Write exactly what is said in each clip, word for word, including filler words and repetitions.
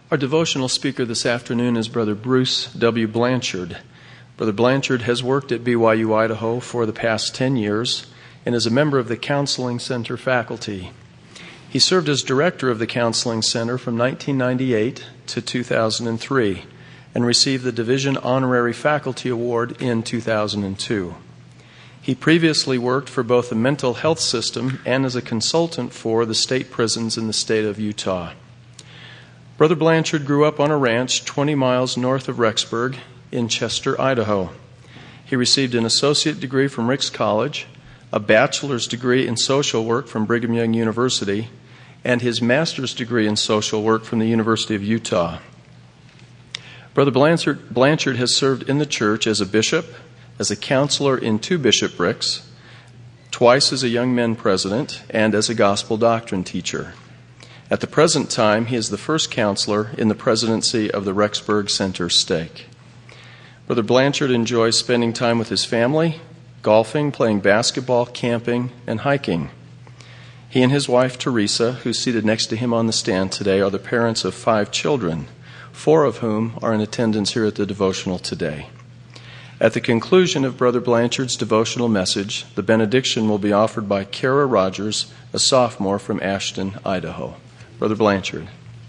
Our devotional speaker this afternoon is Brother Bruce W. Blanchard. Brother Blanchard has worked at B Y U Idaho for the past ten years and is a member of the Counseling Center faculty. He served as director of the Counseling Center from nineteen ninety-eight to two thousand three and received the Division Honorary Faculty Award in two thousand two. He previously worked for both the mental health system and as a consultant for the state prisons in the state of Utah. Brother Blanchard grew up on a ranch twenty miles north of Rexburg in Chester, Idaho. He received an associate degree from Ricks College, a bachelor's degree in social work from Brigham Young University, and his master's degree in social work from the University of Utah. Brother Blanchard, Blanchard has served in the church as a bishop, as a counselor in two bishoprics, twice as a young men president, and as a gospel doctrine teacher. At the present time, he is the first counselor in the presidency of the Rexburg Center Stake. Brother Blanchard enjoys spending time with his family, golfing, playing basketball, camping, and hiking. He and his wife, Teresa, who's seated next to him on the stand today, are the parents of five children, four of whom are in attendance here at the devotional today. At the conclusion of Brother Blanchard's devotional message, the benediction will be offered by Kara Rogers, a sophomore from Ashton, Idaho. Brother Blanchard.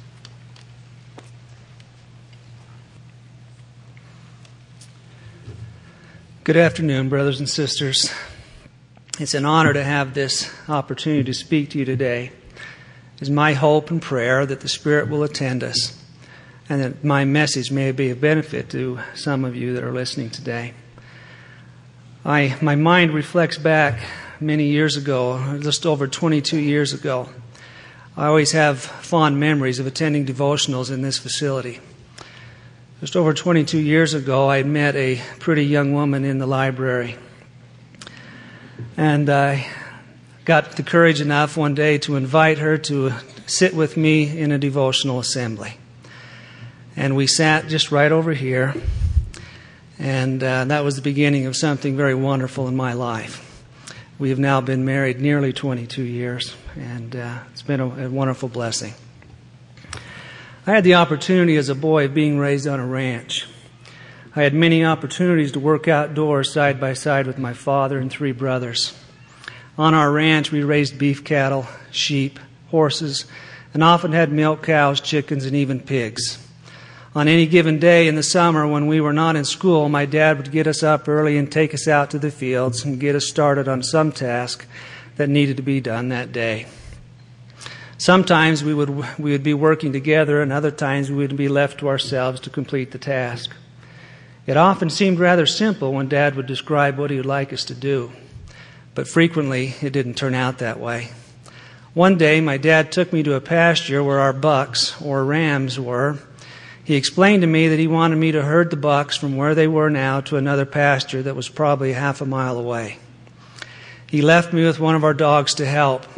Good afternoon, brothers and sisters. It's an honor to have this opportunity to speak to you today. It's my hope and prayer that the Spirit will attend us and that my message may be of benefit to some of you that are listening today. I, my mind reflects back many years ago, just over twenty-two years ago. I always have fond memories of attending devotionals in this facility. Just over twenty-two years ago, I met a pretty young woman in the library. And I got the courage enough one day to invite her to sit with me in a devotional assembly. And we sat just right over here. And uh, that was the beginning of something very wonderful in my life. We have now been married nearly twenty-two years, and uh, it's been a, a wonderful blessing. I had the opportunity as a boy of being raised on a ranch. I had many opportunities to work outdoors side by side with my father and three brothers. On our ranch, we raised beef cattle, sheep, horses, and often had milk cows, chickens, and even pigs. On any given day in the summer when we were not in school, my dad would get us up early and take us out to the fields and get us started on some task that needed to be done that day. Sometimes we would we would be working together, and other times we would be left to ourselves to complete the task. It often seemed rather simple when Dad would describe what he would like us to do, but frequently it didn't turn out that way. One day, my dad took me to a pasture where our bucks, or rams, were. He explained to me that he wanted me to herd the bucks from where they were now to another pasture that was probably half a mile away. He left me with one of our dogs to help.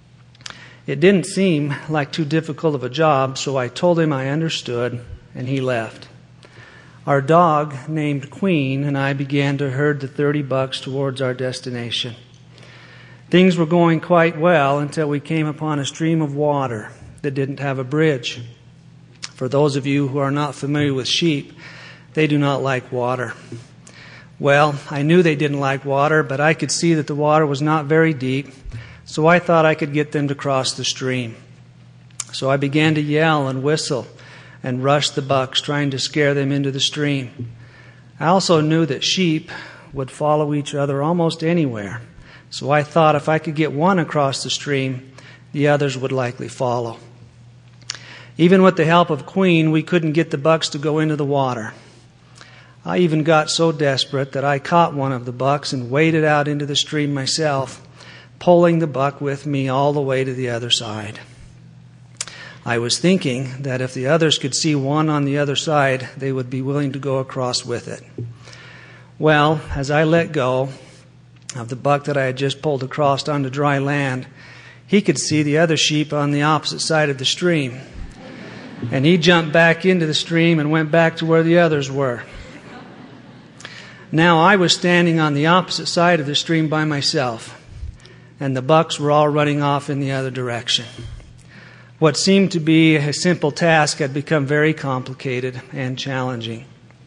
It didn't seem like too difficult of a job, so I told him I understood, and he left. Our dog, named Queen, and I began to herd the thirty bucks towards our destination. Things were going quite well until we came upon a stream of water that didn't have a bridge. For those of you who are not familiar with sheep, they do not like water. Well, I knew they didn't like water, but I could see that the water was not very deep, so I thought I could get them to cross the stream. So I began to yell and whistle and rush the bucks, trying to scare them into the stream. I also knew that sheep would follow each other almost anywhere, so I thought if I could get one across the stream, the others would likely follow. Even with the help of Queen, we couldn't get the bucks to go into the water. I even got so desperate that I caught one of the bucks and waded out into the stream myself, pulling the buck with me all the way to the other side. I was thinking that if the others could see one on the other side, they would be willing to go across with it. Well, as I let go of the buck that I had just pulled across onto dry land, he could see the other sheep on the opposite side of the stream. And he jumped back into the stream and went back to where the others were. Now I was standing on the opposite side of the stream by myself, and the bucks were all running off in the other direction. What seemed to be a simple task had become very complicated and challenging.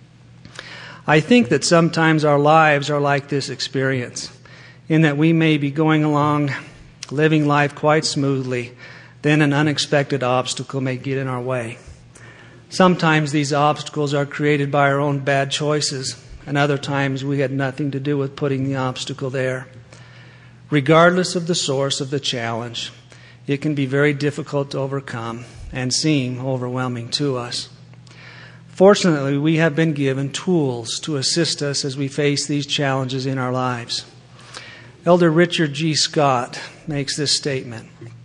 I think that sometimes our lives are like this experience, in that we may be going along, living life quite smoothly, then an unexpected obstacle may get in our way. Sometimes these obstacles are created by our own bad choices, and other times we had nothing to do with putting the obstacle there. Regardless of the source of the challenge, it can be very difficult to overcome and seem overwhelming to us. Fortunately, we have been given tools to assist us as we face these challenges in our lives. Elder Richard G. Scott makes this statement: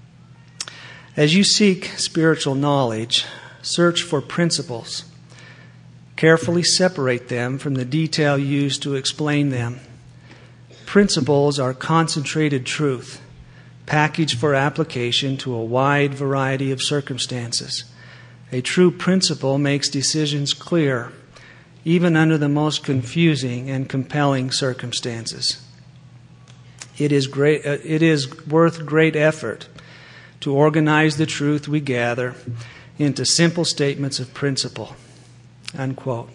as you seek spiritual knowledge, search for principles. Carefully separate them from the detail used to explain them. Principles are concentrated truth, packaged for application to a wide variety of circumstances. A true principle makes decisions clear, even under the most confusing and compelling circumstances. It is great, uh, it is worth great effort to organize the truth we gather into simple statements of principle. Unquote.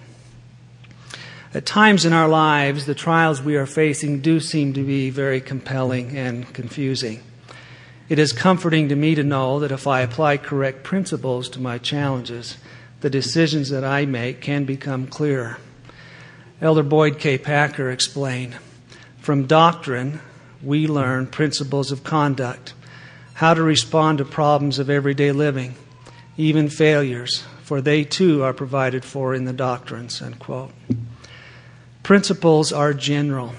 At times in our lives, the trials we are facing do seem to be very compelling and confusing. It is comforting to me to know that if I apply correct principles to my challenges, the decisions that I make can become clearer. Elder Boyd K. Packer explained, from doctrine, we learn principles of conduct, how to respond to problems of everyday living, even failures, for they too are provided for in the doctrines. Unquote. Principles are general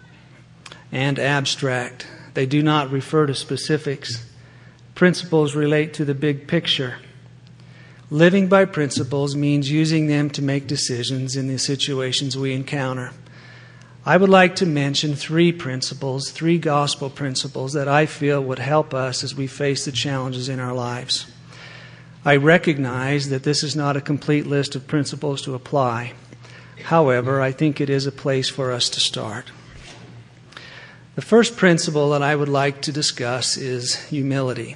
and abstract. They do not refer to specifics. Principles relate to the big picture. Living by principles means using them to make decisions in the situations we encounter. I would like to mention three principles, three gospel principles that I feel would help us as we face the challenges in our lives. I recognize that this is not a complete list of principles to apply. However, I think it is a place for us to start. The first principle that I would like to discuss is humility.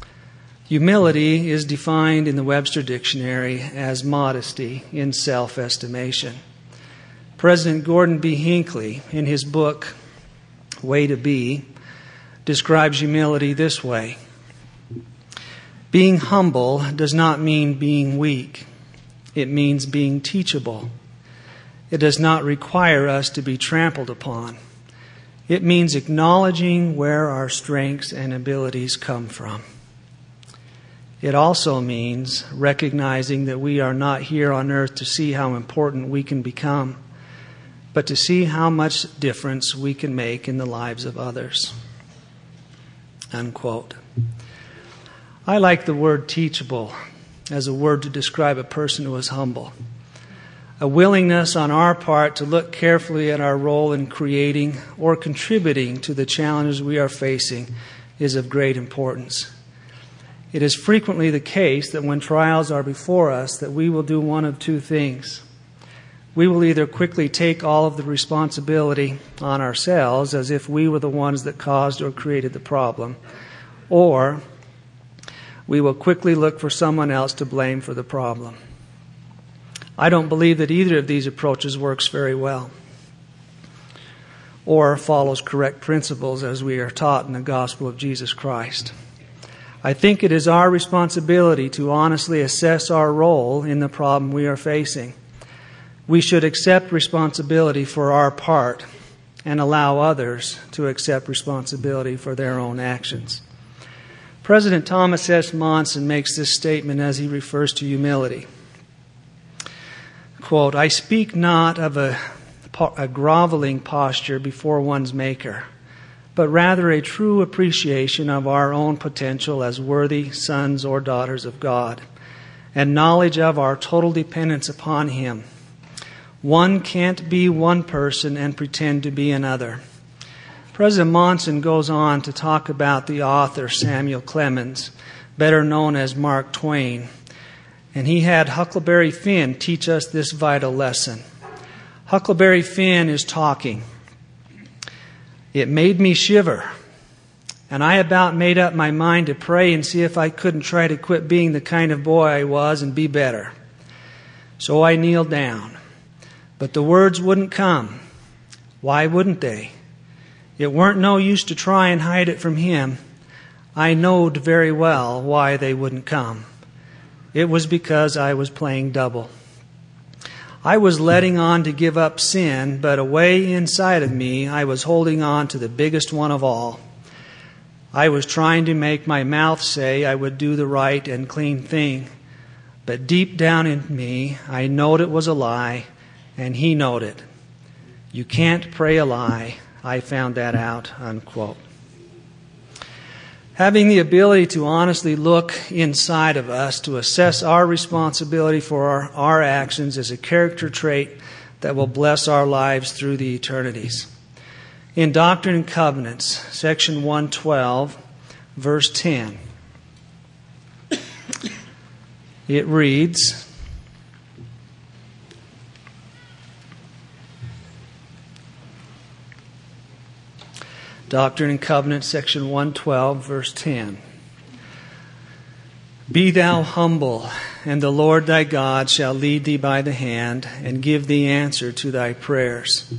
Humility is defined in the Webster Dictionary as modesty in self-estimation. President Gordon B. Hinckley, in his book, Way to Be, describes humility this way: being humble does not mean being weak. It means being teachable. It does not require us to be trampled upon. It means acknowledging where our strengths and abilities come from. It also means recognizing that we are not here on earth to see how important we can become, but to see how much difference we can make in the lives of others. Unquote. I like the word teachable as a word to describe a person who is humble. A willingness on our part to look carefully at our role in creating or contributing to the challenges we are facing is of great importance. It is frequently the case that when trials are before us that we will do one of two things. We will either quickly take all of the responsibility on ourselves as if we were the ones that caused or created the problem, or we will quickly look for someone else to blame for the problem. I don't believe that either of these approaches works very well or follows correct principles as we are taught in the gospel of Jesus Christ. I think it is our responsibility to honestly assess our role in the problem we are facing. We should accept responsibility for our part and allow others to accept responsibility for their own actions. President Thomas S. Monson makes this statement as he refers to humility. Quote, I speak not of a, a groveling posture before one's Maker, but rather a true appreciation of our own potential as worthy sons or daughters of God, and knowledge of our total dependence upon Him. One can't be one person and pretend to be another. President Monson goes on to talk about the author Samuel Clemens, better known as Mark Twain. And he had Huckleberry Finn teach us this vital lesson. Huckleberry Finn is talking. It made me shiver and I about made up my mind to pray and see if I couldn't try to quit being the kind of boy I was and be better. So I kneeled down. But the words wouldn't come. Why wouldn't they? It weren't no use to try and hide it from him. I knowed very well why they wouldn't come. It was because I was playing double. I was letting on to give up sin, but away inside of me, I was holding on to the biggest one of all. I was trying to make my mouth say I would do the right and clean thing. But deep down in me, I knowed it was a lie, and he knowed it. You can't pray a lie. I found that out, unquote. Having the ability to honestly look inside of us, to assess our responsibility for our, our actions is a character trait that will bless our lives through the eternities. In Doctrine and Covenants, section one twelve, verse ten, it reads, Doctrine and Covenants, section one twelve, verse ten. Be thou humble, and the Lord thy God shall lead thee by the hand, and give thee answer to thy prayers.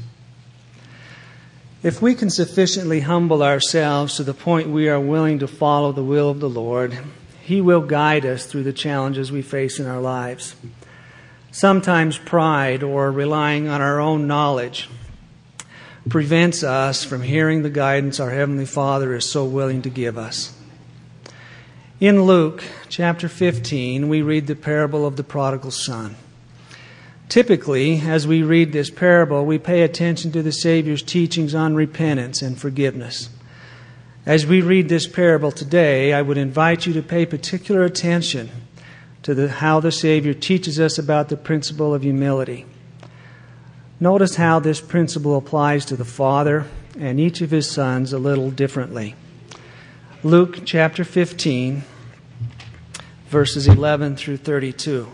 If we can sufficiently humble ourselves to the point we are willing to follow the will of the Lord, He will guide us through the challenges we face in our lives. Sometimes pride or relying on our own knowledge prevents us from hearing the guidance our Heavenly Father is so willing to give us. In Luke chapter fifteen, we read the parable of the prodigal son. Typically, as we read this parable, we pay attention to the Savior's teachings on repentance and forgiveness. As we read this parable today, I would invite you to pay particular attention to the, how the Savior teaches us about the principle of humility. Notice how this principle applies to the Father and each of His sons a little differently. Luke chapter fifteen, verses eleven through thirty-two.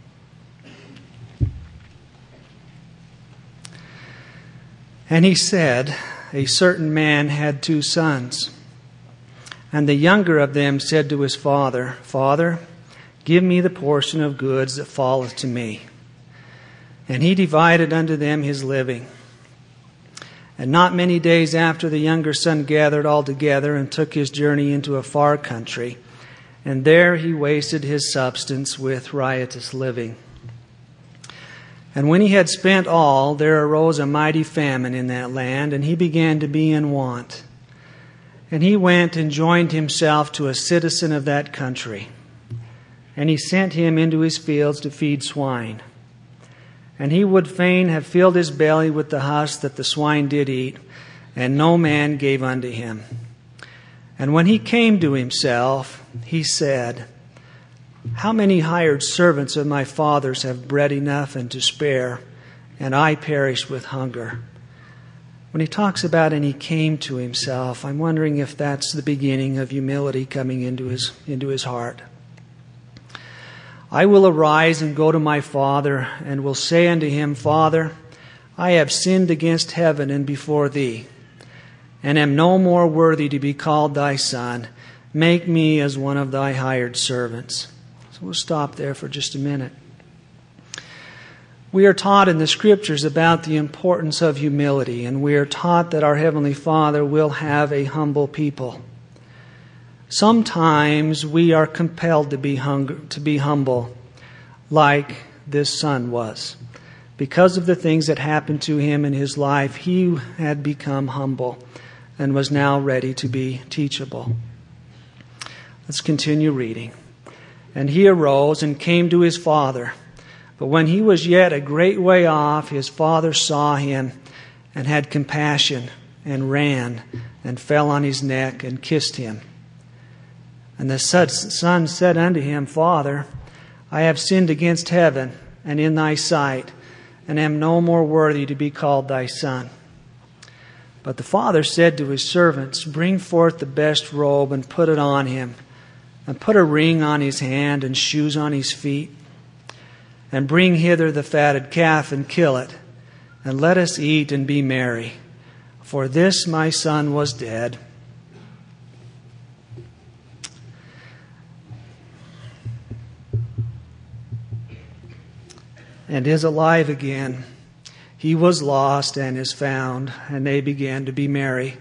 And he said, a certain man had two sons. And the younger of them said to his father, Father, give me the portion of goods that falleth to me. And he divided unto them his living. And not many days after, the younger son gathered all together and took his journey into a far country. And there he wasted his substance with riotous living. And when he had spent all, there arose a mighty famine in that land, and he began to be in want. And he went and joined himself to a citizen of that country. And he sent him into his fields to feed swine. And he would fain have filled his belly with the husk that the swine did eat, and no man gave unto him. And when he came to himself, he said, How many hired servants of my father's have bread enough and to spare, and I perish with hunger? When he talks about and he came to himself, I'm wondering if that's the beginning of humility coming into his, into his heart. I will arise and go to my father, and will say unto him, Father, I have sinned against heaven and before thee, and am no more worthy to be called thy son. Make me as one of thy hired servants. So we'll stop there for just a minute. We are taught in the Scriptures about the importance of humility, and we are taught that our Heavenly Father will have a humble people. Sometimes we are compelled to be hung- to be humble, like this son was. Because of the things that happened to him in his life, he had become humble and was now ready to be teachable. Let's continue reading. And he arose and came to his father. But when he was yet a great way off, his father saw him and had compassion and ran and fell on his neck and kissed him. And the son said unto him, Father, I have sinned against heaven and in thy sight, and am no more worthy to be called thy son. But the father said to his servants, Bring forth the best robe and put it on him, and put a ring on his hand and shoes on his feet. And bring hither the fatted calf and kill it, and let us eat and be merry. For this my son was dead and is alive again. He was lost and is found, and they began to be merry.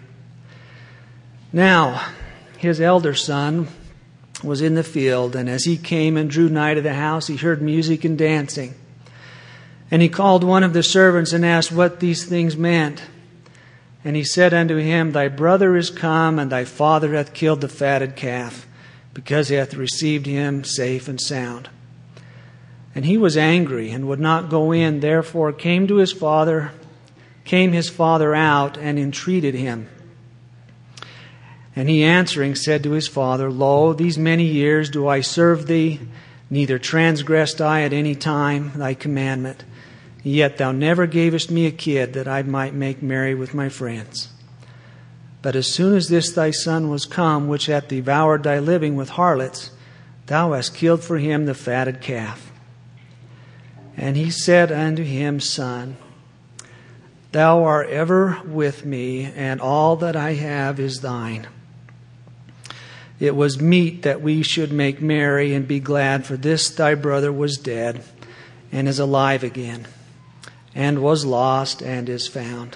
Now, his elder son was in the field, and as he came and drew nigh to the house, he heard music and dancing. And he called one of the servants and asked what these things meant. And he said unto him, Thy brother is come, and thy father hath killed the fatted calf, because he hath received him safe and sound. And he was angry and would not go in, therefore came to his father, came his father out and entreated him. And he answering said to his father, Lo, these many years do I serve thee, neither transgressed I at any time thy commandment. Yet thou never gavest me a kid that I might make merry with my friends. But as soon as this thy son was come, which hath devoured thy living with harlots, thou hast killed for him the fatted calf. And he said unto him, Son, thou art ever with me, and all that I have is thine. It was meet that we should make merry and be glad, for this thy brother was dead, and is alive again, and was lost, and is found.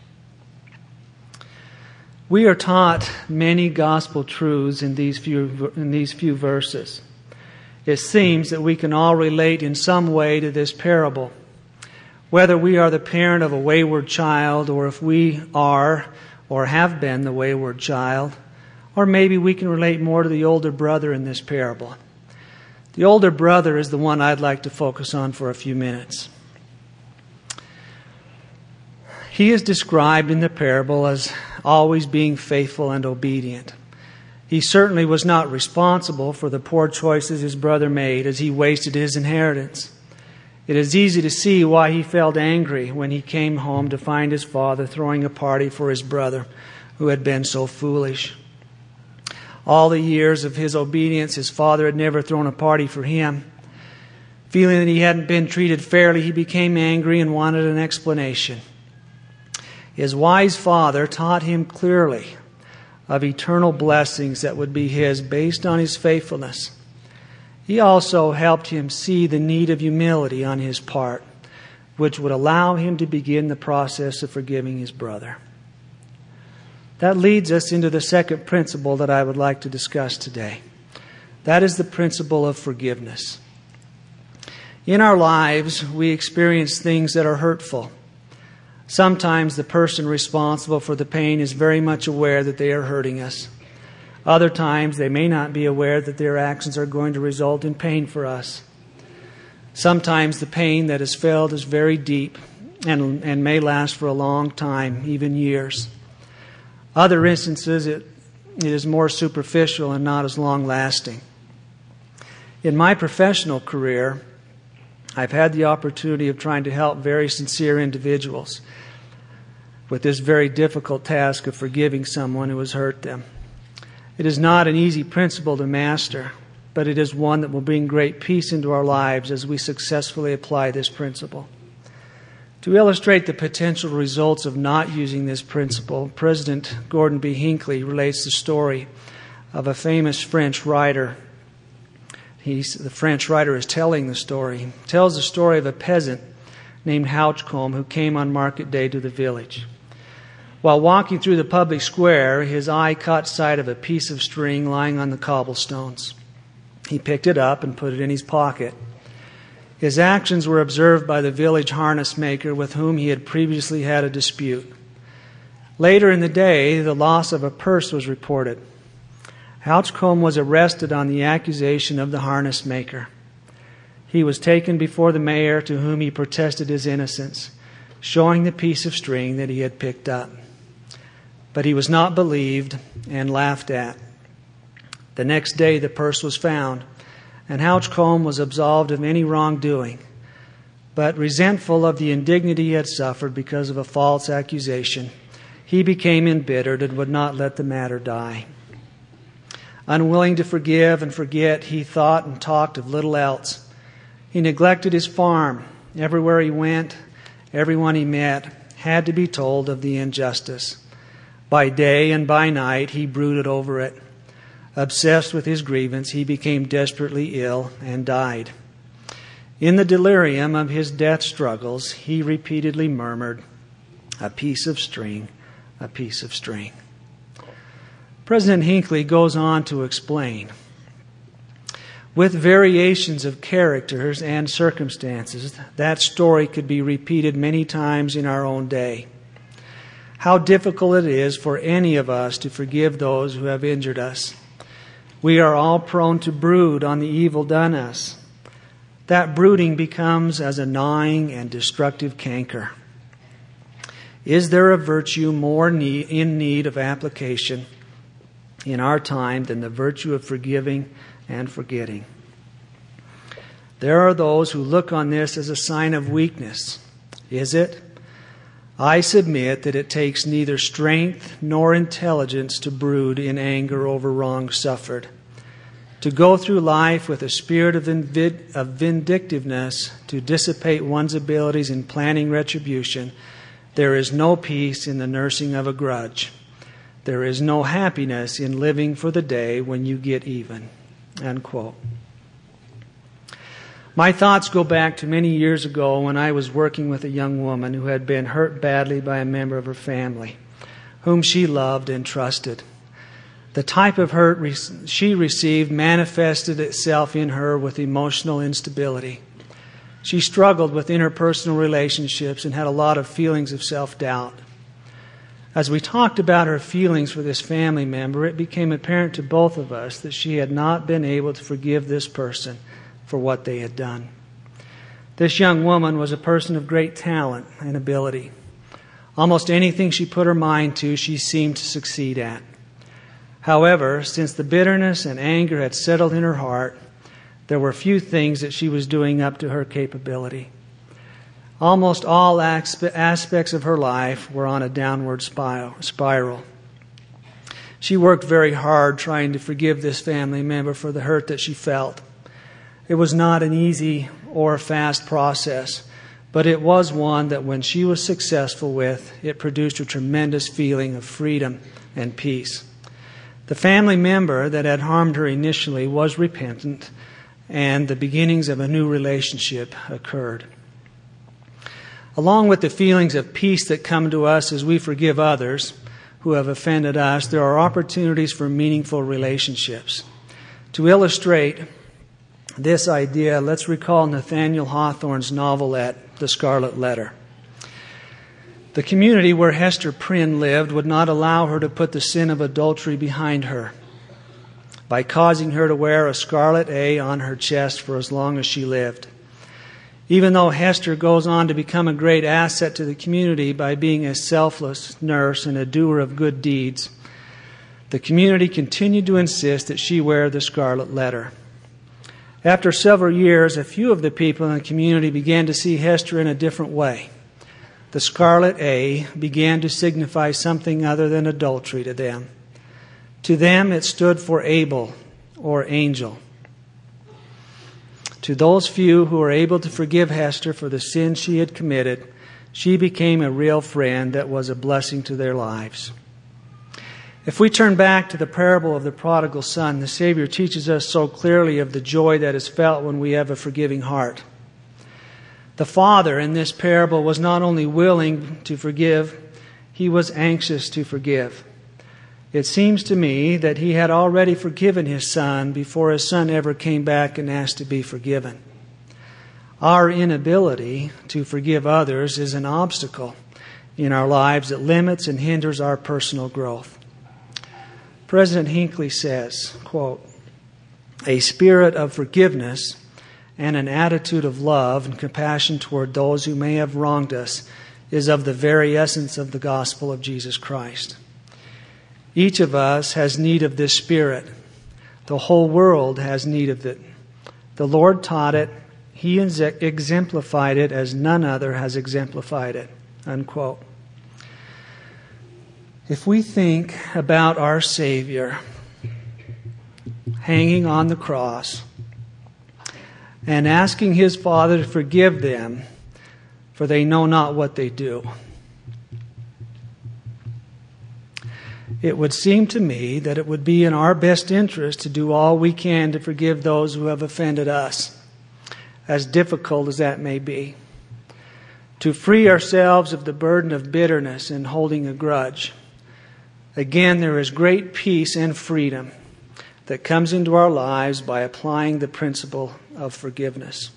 We are taught many gospel truths in these few in these few verses. It seems that we can all relate in some way to this parable. Whether we are the parent of a wayward child, or if we are or have been the wayward child, or maybe we can relate more to the older brother in this parable. The older brother is the one I'd like to focus on for a few minutes. He is described in the parable as always being faithful and obedient. He certainly was not responsible for the poor choices his brother made, as he wasted his inheritance. It is easy to see why he felt angry when he came home to find his father throwing a party for his brother who had been so foolish. All the years of his obedience, his father had never thrown a party for him. Feeling that he hadn't been treated fairly, he became angry and wanted an explanation. His wise father taught him clearly of eternal blessings that would be his based on his faithfulness. He also helped him see the need of humility on his part, which would allow him to begin the process of forgiving his brother. That leads us into the second principle that I would like to discuss today. That is the principle of forgiveness. In our lives, we experience things that are hurtful. Sometimes the person responsible for the pain is very much aware that they are hurting us. Other times they may not be aware that their actions are going to result in pain for us. Sometimes the pain that is felt is very deep and, and may last for a long time, even years. Other instances it, it is more superficial and not as long lasting. In my professional career, I've had the opportunity of trying to help very sincere individuals with this very difficult task of forgiving someone who has hurt them. It is not an easy principle to master, but it is one that will bring great peace into our lives as we successfully apply this principle. To illustrate the potential results of not using this principle, President Gordon B. Hinckley relates the story of a famous French writer. He's, the French writer is telling the story. He tells the story of a peasant named Houchcombe who came on market day to the village. While walking through the public square, his eye caught sight of a piece of string lying on the cobblestones. He picked it up and put it in his pocket. His actions were observed by the village harness maker with whom he had previously had a dispute. Later in the day, the loss of a purse was reported. Houchcombe was arrested on the accusation of the harness maker. He was taken before the mayor, to whom he protested his innocence, showing the piece of string that he had picked up. But he was not believed and laughed at. The next day the purse was found, and Houchcombe was absolved of any wrongdoing. But resentful of the indignity he had suffered because of a false accusation, he became embittered and would not let the matter die. Unwilling to forgive and forget, he thought and talked of little else. He neglected his farm. Everywhere he went, everyone he met had to be told of the injustice. By day and by night, he brooded over it. Obsessed with his grievance, he became desperately ill and died. In the delirium of his death struggles, he repeatedly murmured, "A piece of string, a piece of string." President Hinckley goes on to explain, with variations of characters and circumstances, that story could be repeated many times in our own day. How difficult it is for any of us to forgive those who have injured us. We are all prone to brood on the evil done us. That brooding becomes as a gnawing and destructive canker. Is there a virtue more need, in need of application in our time than the virtue of forgiving and forgetting? There are those who look on this as a sign of weakness. Is it? I submit that it takes neither strength nor intelligence to brood in anger over wrong suffered. To go through life with a spirit of vindictiveness to dissipate one's abilities in planning retribution, there is no peace in the nursing of a grudge. There is no happiness in living for the day when you get even. Unquote. My thoughts go back to many years ago when I was working with a young woman who had been hurt badly by a member of her family, whom she loved and trusted. The type of hurt re- she received manifested itself in her with emotional instability. She struggled with interpersonal relationships and had a lot of feelings of self-doubt. As we talked about her feelings for this family member, it became apparent to both of us that she had not been able to forgive this person for what they had done. This young woman was a person of great talent and ability. Almost anything she put her mind to, she seemed to succeed at. However, since the bitterness and anger had settled in her heart, there were few things that she was doing up to her capability. Almost all aspects of her life were on a downward spiral. She worked very hard trying to forgive this family member for the hurt that she felt. It was not an easy or fast process, but it was one that when she was successful with, it produced a tremendous feeling of freedom and peace. The family member that had harmed her initially was repentant, and the beginnings of a new relationship occurred. Along with the feelings of peace that come to us as we forgive others who have offended us, there are opportunities for meaningful relationships. To illustrate this idea, let's recall Nathaniel Hawthorne's novelette, The Scarlet Letter. The community where Hester Prynne lived would not allow her to put the sin of adultery behind her by causing her to wear a scarlet A on her chest for as long as she lived. Even though Hester goes on to become a great asset to the community by being a selfless nurse and a doer of good deeds, the community continued to insist that she wear the scarlet letter. After several years, a few of the people in the community began to see Hester in a different way. The scarlet A began to signify something other than adultery to them. To them, it stood for Abel or angel. To those few who were able to forgive Hester for the sin she had committed, she became a real friend that was a blessing to their lives. If we turn back to the parable of the prodigal son, the Savior teaches us so clearly of the joy that is felt when we have a forgiving heart. The father in this parable was not only willing to forgive, he was anxious to forgive. It seems to me that he had already forgiven his son before his son ever came back and asked to be forgiven. Our inability to forgive others is an obstacle in our lives that limits and hinders our personal growth. President Hinckley says, quote, "A spirit of forgiveness and an attitude of love and compassion toward those who may have wronged us is of the very essence of the gospel of Jesus Christ. Each of us has need of this spirit. The whole world has need of it. The Lord taught it. He exemplified it as none other has exemplified it." Unquote. If we think about our Savior hanging on the cross and asking his Father to forgive them, for they know not what they do, it would seem to me that it would be in our best interest to do all we can to forgive those who have offended us, as difficult as that may be. To free ourselves of the burden of bitterness and holding a grudge. Again, there is great peace and freedom that comes into our lives by applying the principle of forgiveness.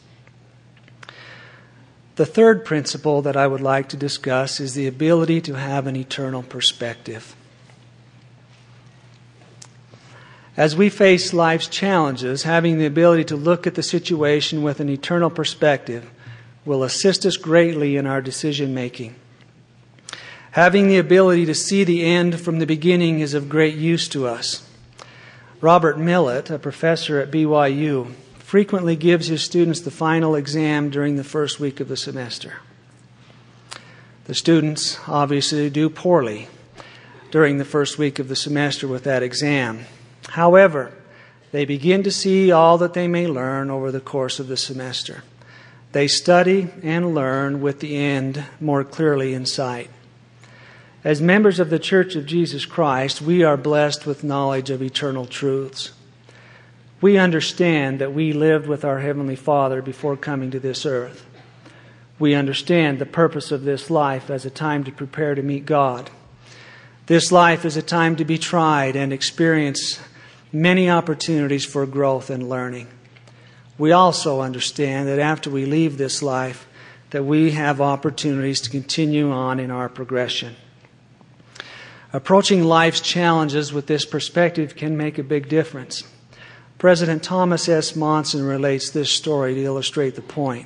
The third principle that I would like to discuss is the ability to have an eternal perspective. As we face life's challenges, having the ability to look at the situation with an eternal perspective will assist us greatly in our decision making. Having the ability to see the end from the beginning is of great use to us. Robert Millett, a professor at B Y U, frequently gives his students the final exam during the first week of the semester. The students obviously do poorly during the first week of the semester with that exam. However, they begin to see all that they may learn over the course of the semester. They study and learn with the end more clearly in sight. As members of the Church of Jesus Christ, we are blessed with knowledge of eternal truths. We understand that we lived with our Heavenly Father before coming to this earth. We understand the purpose of this life as a time to prepare to meet God. This life is a time to be tried and experience many opportunities for growth and learning. We also understand that after we leave this life, that we have opportunities to continue on in our progression. Approaching life's challenges with this perspective can make a big difference. President Thomas S. Monson relates this story to illustrate the point.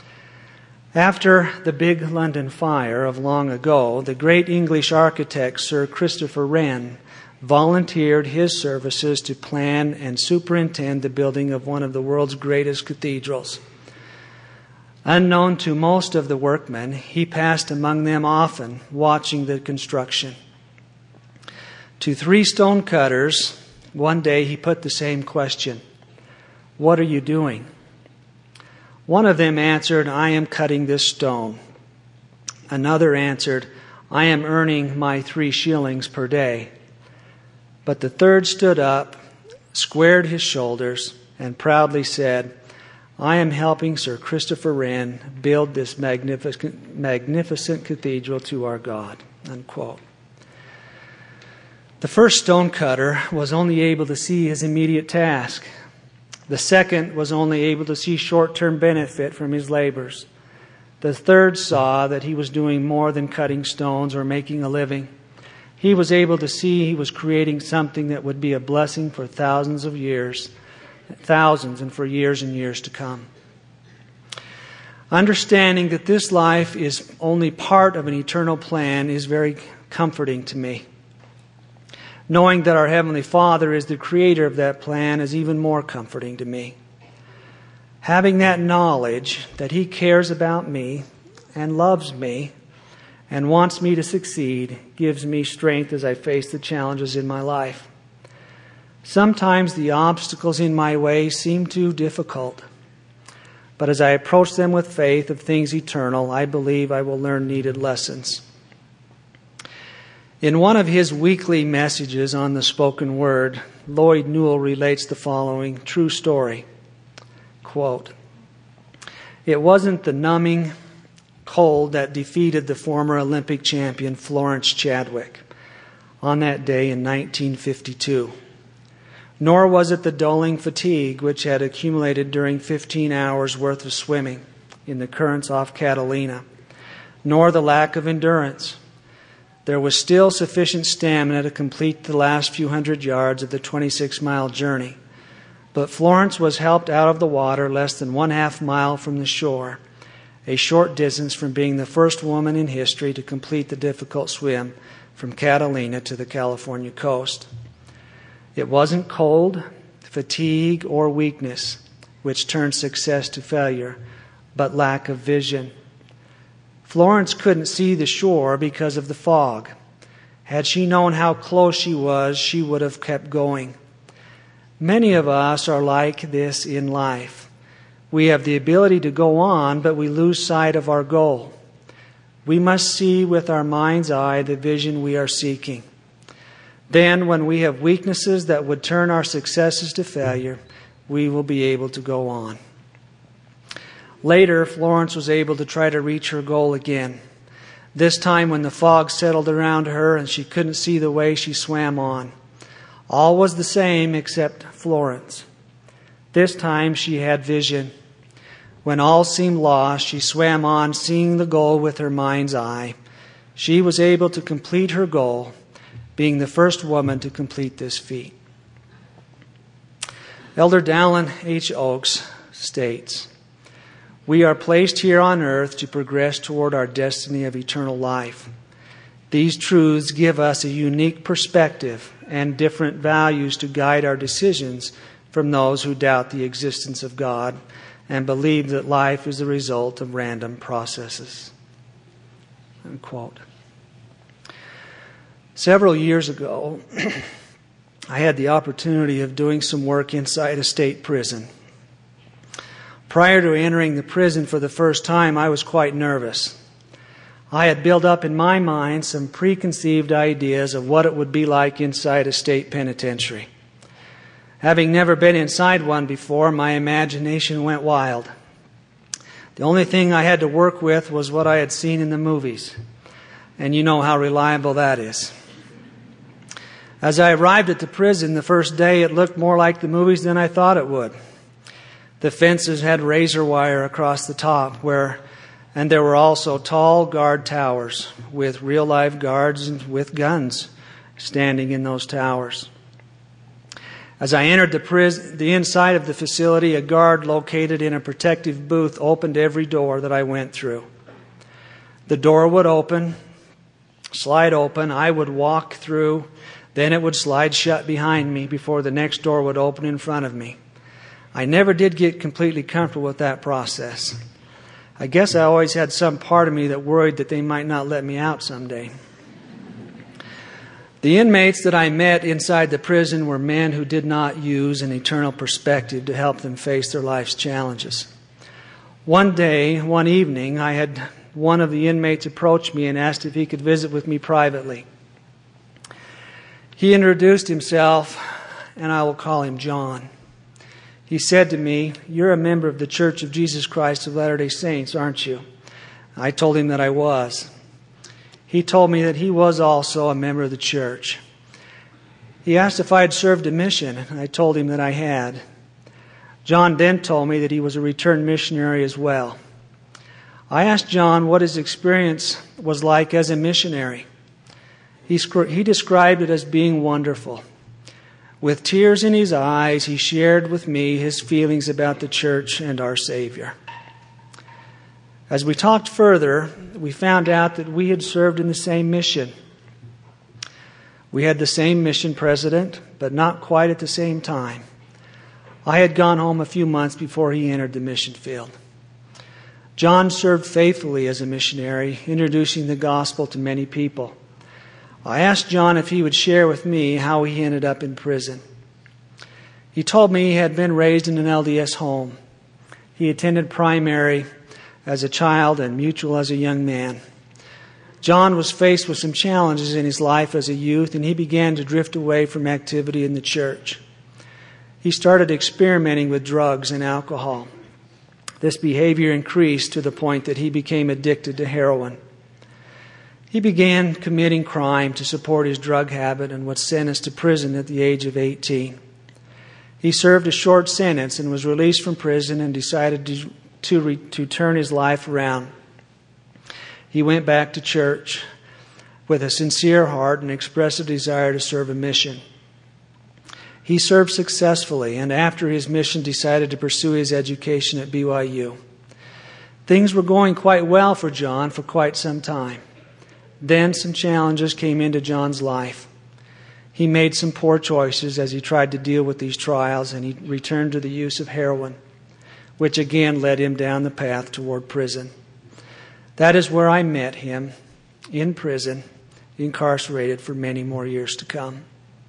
After the big London fire of long ago, the great English architect Sir Christopher Wren volunteered his services to plan and superintend the building of one of the world's greatest cathedrals. Unknown to most of the workmen, he passed among them often, watching the construction. To three stone cutters, one day he put the same question: "What are you doing?" One of them answered, "I am cutting this stone." Another answered, "I am earning my three shillings per day." But the third stood up, squared his shoulders, and proudly said, "I am helping Sir Christopher Wren build this magnificent, magnificent cathedral to our God." Unquote. The first stonecutter was only able to see his immediate task. The second was only able to see short-term benefit from his labors. The third saw that he was doing more than cutting stones or making a living. He was able to see he was creating something that would be a blessing for thousands of years, thousands and for years and years to come. Understanding that this life is only part of an eternal plan is very comforting to me. Knowing that our Heavenly Father is the creator of that plan is even more comforting to me. Having that knowledge that He cares about me and loves me and wants me to succeed gives me strength as I face the challenges in my life. Sometimes the obstacles in my way seem too difficult, but as I approach them with faith of things eternal, I believe I will learn needed lessons. In one of his weekly messages on the spoken word, Lloyd Newell relates the following true story. Quote, "It wasn't the numbing cold that defeated the former Olympic champion Florence Chadwick on that day in nineteen fifty-two. Nor was it the dulling fatigue which had accumulated during fifteen hours worth of swimming in the currents off Catalina, nor the lack of endurance. There was still sufficient stamina to complete the last few hundred yards of the twenty-six mile journey. But Florence was helped out of the water less than one half mile from the shore, a short distance from being the first woman in history to complete the difficult swim from Catalina to the California coast. It wasn't cold, fatigue, or weakness which turned success to failure, but lack of vision. Florence couldn't see the shore because of the fog. Had she known how close she was, she would have kept going. Many of us are like this in life. We have the ability to go on, but we lose sight of our goal. We must see with our mind's eye the vision we are seeking. Then, when we have weaknesses that would turn our successes to failure, we will be able to go on." Later, Florence was able to try to reach her goal again. This time when the fog settled around her and she couldn't see the way she swam on. All was the same except Florence. This time she had vision. When all seemed lost, she swam on, seeing the goal with her mind's eye. She was able to complete her goal, being the first woman to complete this feat. Elder Dallin H. Oakes states, "We are placed here on earth to progress toward our destiny of eternal life. These truths give us a unique perspective and different values to guide our decisions from those who doubt the existence of God and believe that life is the result of random processes." Unquote. Several years ago, I had the opportunity of doing some work inside a state prison. Prior to entering the prison for the first time, I was quite nervous. I had built up in my mind some preconceived ideas of what it would be like inside a state penitentiary. Having never been inside one before, my imagination went wild. The only thing I had to work with was what I had seen in the movies, and you know how reliable that is. As I arrived at the prison the first day, it looked more like the movies than I thought it would. The fences had razor wire across the top, where, and there were also tall guard towers with real live guards and with guns standing in those towers. As I entered the prison, the inside of the facility, a guard located in a protective booth opened every door that I went through. The door would open, slide open, I would walk through, then it would slide shut behind me before the next door would open in front of me. I never did get completely comfortable with that process. I guess I always had some part of me that worried that they might not let me out someday. The inmates that I met inside the prison were men who did not use an eternal perspective to help them face their life's challenges. One day, one evening, I had one of the inmates approach me and asked if he could visit with me privately. He introduced himself, and I will call him John. He said to me, "You're a member of the Church of Jesus Christ of Latter-day Saints, aren't you?" I told him that I was. He told me that he was also a member of the church. He asked if I had served a mission, and I told him that I had. John then told me that he was a returned missionary as well. I asked John what his experience was like as a missionary. He, he described it as being wonderful. With tears in his eyes, he shared with me his feelings about the church and our Savior. As we talked further, we found out that we had served in the same mission. We had the same mission president, but not quite at the same time. I had gone home a few months before he entered the mission field. John served faithfully as a missionary, introducing the gospel to many people. I asked John if he would share with me how he ended up in prison. He told me he had been raised in an L D S home. He attended primary as a child and mutual as a young man. John was faced with some challenges in his life as a youth, and he began to drift away from activity in the church. He started experimenting with drugs and alcohol. This behavior increased to the point that he became addicted to heroin. He began committing crime to support his drug habit and was sentenced to prison at the age of eighteen. He served a short sentence and was released from prison and decided to, to, re, to turn his life around. He went back to church with a sincere heart and expressed a desire to serve a mission. He served successfully, and after his mission decided to pursue his education at B Y U. Things were going quite well for John for quite some time. Then some challenges came into John's life. He made some poor choices as he tried to deal with these trials, and he returned to the use of heroin, which again led him down the path toward prison. That is where I met him, in prison, incarcerated for many more years to come.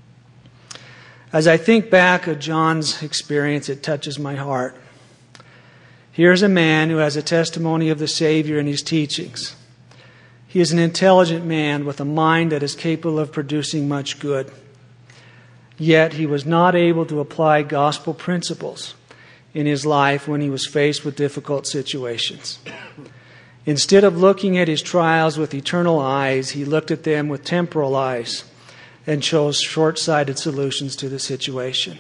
As I think back of John's experience, it touches my heart. Here's a man who has a testimony of the Savior in his teachings. He is an intelligent man with a mind that is capable of producing much good. Yet he was not able to apply gospel principles in his life when he was faced with difficult situations. Instead of looking at his trials with eternal eyes, he looked at them with temporal eyes and chose short-sighted solutions to the situation.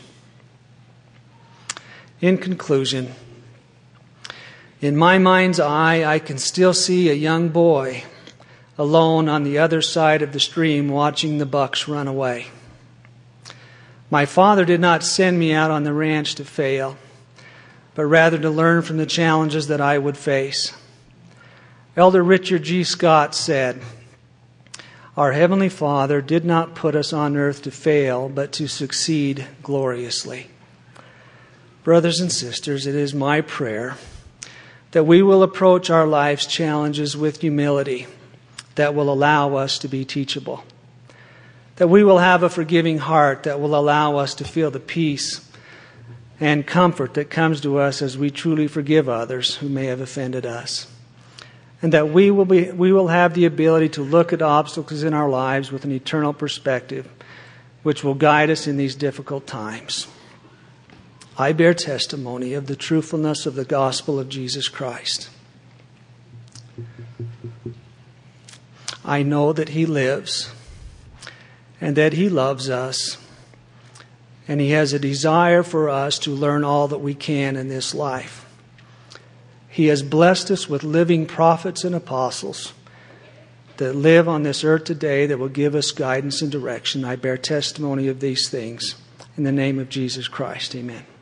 In conclusion, in my mind's eye, I can still see a young boy alone on the other side of the stream watching the bucks run away. My father did not send me out on the ranch to fail, but rather to learn from the challenges that I would face. Elder Richard G. Scott said, "Our Heavenly Father did not put us on earth to fail, but to succeed gloriously." Brothers and sisters, it is my prayer that we will approach our life's challenges with humility that will allow us to be teachable. That we will have a forgiving heart that will allow us to feel the peace and comfort that comes to us as we truly forgive others who may have offended us. And that we will be, we will have the ability to look at obstacles in our lives with an eternal perspective, which will guide us in these difficult times. I bear testimony of the truthfulness of the gospel of Jesus Christ. I know that He lives and that He loves us, and He has a desire for us to learn all that we can in this life. He has blessed us with living prophets and apostles that live on this earth today that will give us guidance and direction. I bear testimony of these things. In the name of Jesus Christ, amen.